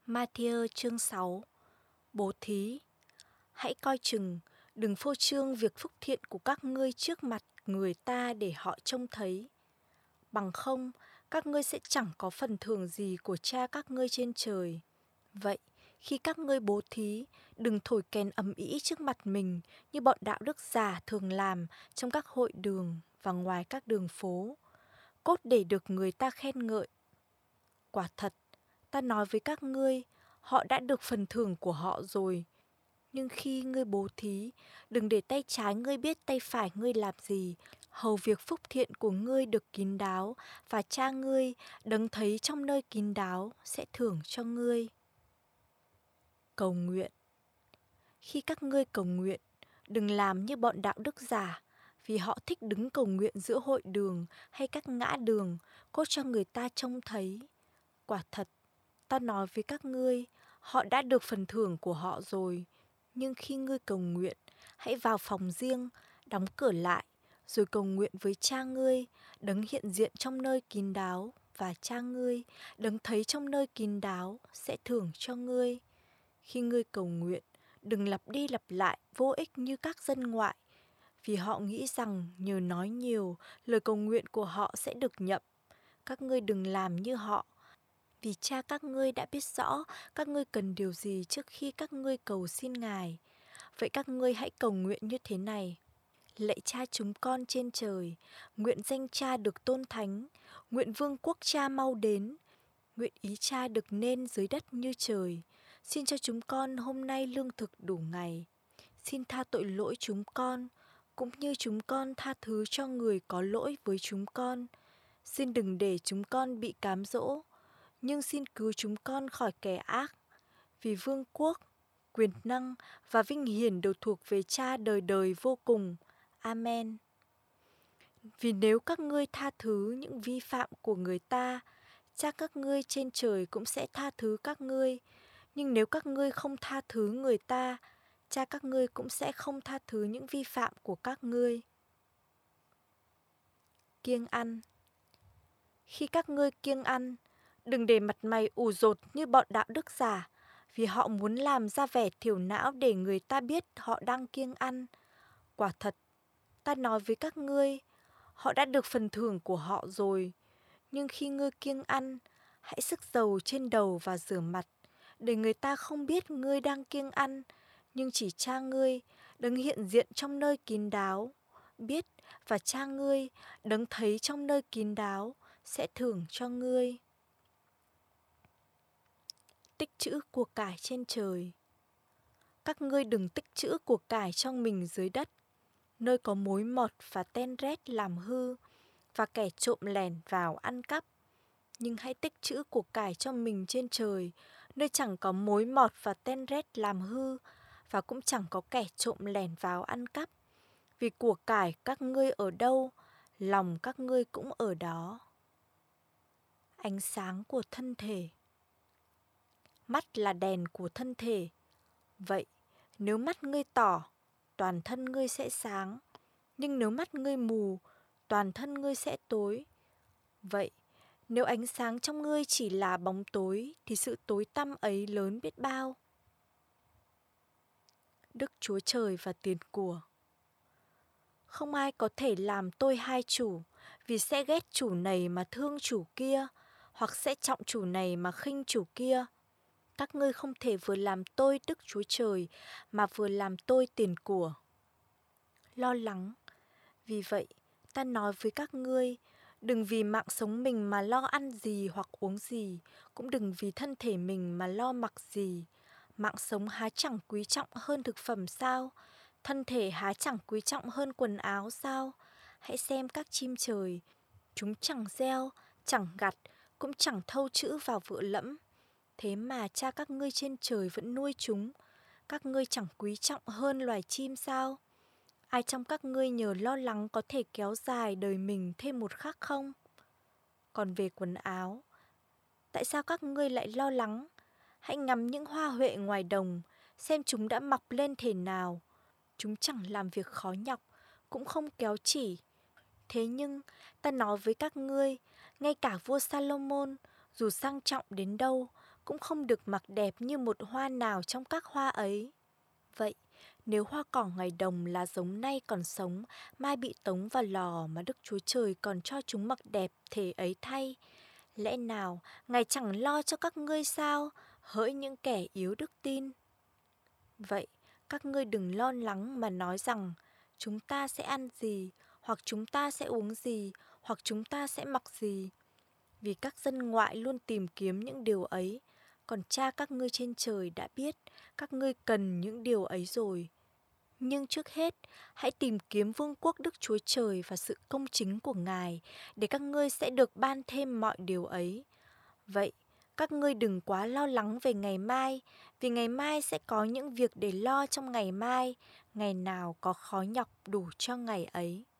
Ma-thi-ơ chương 6. Bố thí. Hãy coi chừng, đừng phô trương việc phúc thiện của các ngươi trước mặt người ta để họ trông thấy. Bằng không, các ngươi sẽ chẳng có phần thưởng gì của cha các ngươi trên trời. Vậy, khi các ngươi bố thí, đừng thổi kèn ầm ĩ trước mặt mình như bọn đạo đức giả thường làm trong các hội đường và ngoài các đường phố, cốt để được người ta khen ngợi. Quả thật, ta nói với các ngươi, họ đã được phần thưởng của họ rồi. Nhưng khi ngươi bố thí, đừng để tay trái ngươi biết tay phải ngươi làm gì, hầu việc phúc thiện của ngươi được kín đáo, và cha ngươi đấng thấy trong nơi kín đáo sẽ thưởng cho ngươi. Cầu nguyện. Khi các ngươi cầu nguyện, đừng làm như bọn đạo đức giả, vì họ thích đứng cầu nguyện giữa hội đường hay các ngã đường, cốt cho người ta trông thấy. Quả thật, ta nói với các ngươi, họ đã được phần thưởng của họ rồi. Nhưng khi ngươi cầu nguyện, hãy vào phòng riêng, đóng cửa lại, rồi cầu nguyện với cha ngươi, đấng hiện diện trong nơi kín đáo, và cha ngươi, đấng thấy trong nơi kín đáo, sẽ thưởng cho ngươi. Khi ngươi cầu nguyện, đừng lặp đi lặp lại vô ích như các dân ngoại, vì họ nghĩ rằng nhờ nói nhiều, lời cầu nguyện của họ sẽ được nhậm. Các ngươi đừng làm như họ, vì cha các ngươi đã biết rõ các ngươi cần điều gì trước khi các ngươi cầu xin Ngài. Vậy các ngươi hãy cầu nguyện như thế này: Lạy Cha chúng con trên trời, nguyện danh Cha được tôn thánh, nguyện vương quốc Cha mau đến, nguyện ý Cha được nên dưới đất như trời. Xin cho chúng con hôm nay lương thực đủ ngày. Xin tha tội lỗi chúng con, cũng như chúng con tha thứ cho người có lỗi với chúng con. Xin đừng để chúng con bị cám dỗ, nhưng xin cứu chúng con khỏi kẻ ác. Vì vương quốc, quyền năng và vinh hiển đều thuộc về Cha đời đời vô cùng. Amen. Vì nếu các ngươi tha thứ những vi phạm của người ta, Cha các ngươi trên trời cũng sẽ tha thứ các ngươi. Nhưng nếu các ngươi không tha thứ người ta, Cha các ngươi cũng sẽ không tha thứ những vi phạm của các ngươi. Kiêng ăn. Khi các ngươi kiêng ăn, đừng để mặt mày ủ dột như bọn đạo đức giả, vì họ muốn làm ra vẻ thiểu não để người ta biết họ đang kiêng ăn. Quả thật, ta nói với các ngươi, họ đã được phần thưởng của họ rồi. Nhưng khi ngươi kiêng ăn, hãy xức dầu trên đầu và rửa mặt, để người ta không biết ngươi đang kiêng ăn, nhưng chỉ Cha ngươi, đấng hiện diện trong nơi kín đáo, biết, và Cha ngươi, đấng thấy trong nơi kín đáo, sẽ thưởng cho ngươi. Tích trữ của cải trên trời. Các ngươi đừng tích trữ của cải trong mình dưới đất, nơi có mối mọt và ten rét làm hư, và kẻ trộm lẻn vào ăn cắp. Nhưng hãy tích trữ của cải cho mình trên trời, nơi chẳng có mối mọt và ten rét làm hư, và cũng chẳng có kẻ trộm lẻn vào ăn cắp. Vì của cải các ngươi ở đâu, lòng các ngươi cũng ở đó. Ánh sáng của thân thể. Mắt là đèn của thân thể. Vậy, nếu mắt ngươi tỏ, toàn thân ngươi sẽ sáng. Nhưng nếu mắt ngươi mù, toàn thân ngươi sẽ tối. Vậy, nếu ánh sáng trong ngươi chỉ là bóng tối, thì sự tối tăm ấy lớn biết bao. Đức Chúa Trời và tiền của. Không ai có thể làm tôi hai chủ, vì sẽ ghét chủ này mà thương chủ kia, hoặc sẽ trọng chủ này mà khinh chủ kia. Các ngươi không thể vừa làm tôi Đức Chúa Trời, mà vừa làm tôi tiền của. Lo lắng. Vì vậy, ta nói với các ngươi, đừng vì mạng sống mình mà lo ăn gì hoặc uống gì, cũng đừng vì thân thể mình mà lo mặc gì. Mạng sống há chẳng quý trọng hơn thực phẩm sao? Thân thể há chẳng quý trọng hơn quần áo sao? Hãy xem các chim trời, chúng chẳng gieo, chẳng gặt, cũng chẳng thâu trữ vào vựa lẫm. Thế mà Cha các ngươi trên trời vẫn nuôi chúng. Các ngươi chẳng quý trọng hơn loài chim sao? Ai trong các ngươi nhờ lo lắng có thể kéo dài đời mình thêm một khắc không? Còn về quần áo, tại sao các ngươi lại lo lắng? Hãy ngắm những hoa huệ ngoài đồng, xem chúng đã mọc lên thế nào. Chúng chẳng làm việc khó nhọc, cũng không kéo chỉ. Thế nhưng, ta nói với các ngươi, ngay cả vua Salomon, dù sang trọng đến đâu, cũng không được mặc đẹp như một hoa nào trong các hoa ấy. Vậy, nếu hoa cỏ ngày đồng là giống nay còn sống, mai bị tống vào lò mà Đức Chúa Trời còn cho chúng mặc đẹp thể ấy thay, lẽ nào Ngài chẳng lo cho các ngươi sao, hỡi những kẻ yếu đức tin? Vậy, các ngươi đừng lo lắng mà nói rằng, chúng ta sẽ ăn gì, hoặc chúng ta sẽ uống gì, hoặc chúng ta sẽ mặc gì. Vì các dân ngoại luôn tìm kiếm những điều ấy, còn Cha các ngươi trên trời đã biết các ngươi cần những điều ấy rồi. Nhưng trước hết, hãy tìm kiếm vương quốc Đức Chúa Trời và sự công chính của Ngài, để các ngươi sẽ được ban thêm mọi điều ấy. Vậy, các ngươi đừng quá lo lắng về ngày mai, vì ngày mai sẽ có những việc để lo trong ngày mai, ngày nào có khó nhọc đủ cho ngày ấy.